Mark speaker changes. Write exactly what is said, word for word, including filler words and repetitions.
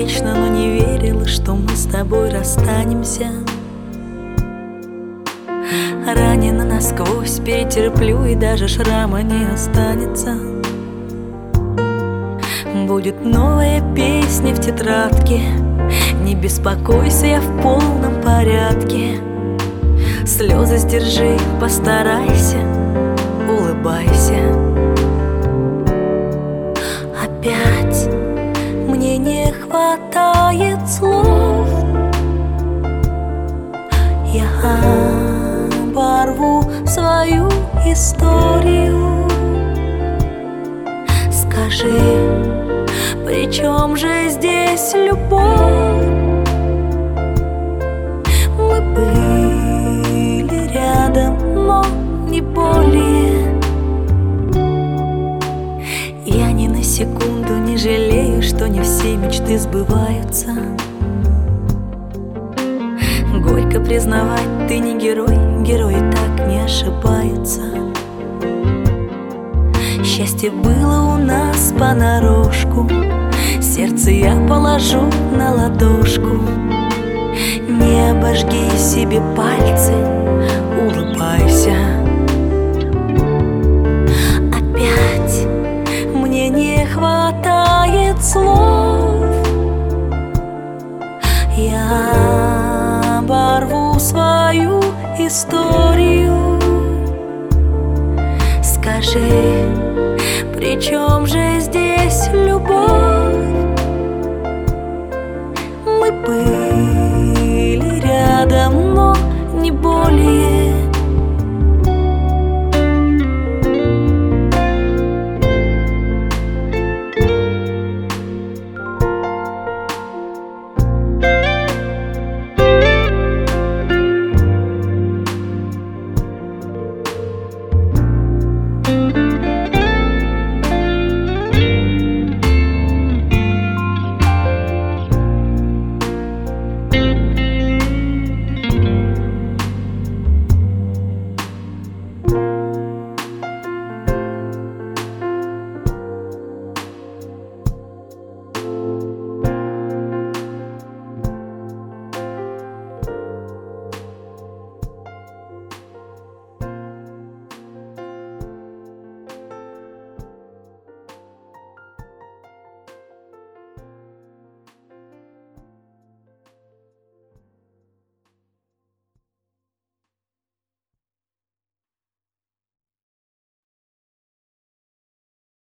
Speaker 1: вечно, но не верила, что мы с тобой расстанемся. Ранена насквозь, перетерплю, и даже шрама не останется. Будет новая песня в тетрадке. Не беспокойся, я в полном порядке. Слезы сдержи, постарайся, улыбайся. Опять мне не хватает слов. Я оборву свою историю. Скажи, при чем же здесь любовь? Мы были рядом, но не более. Я ни на секунду не жалею, что не все мечты сбываются. Горько признавать, ты не герой, герои так не ошибаются. Счастье было у нас понарошку, сердце я положу на ладошку. Не обожги себе пальцы, улыбайся. Опять мне не хватает слов. Я оборву свою историю. Скажи, при чем же здесь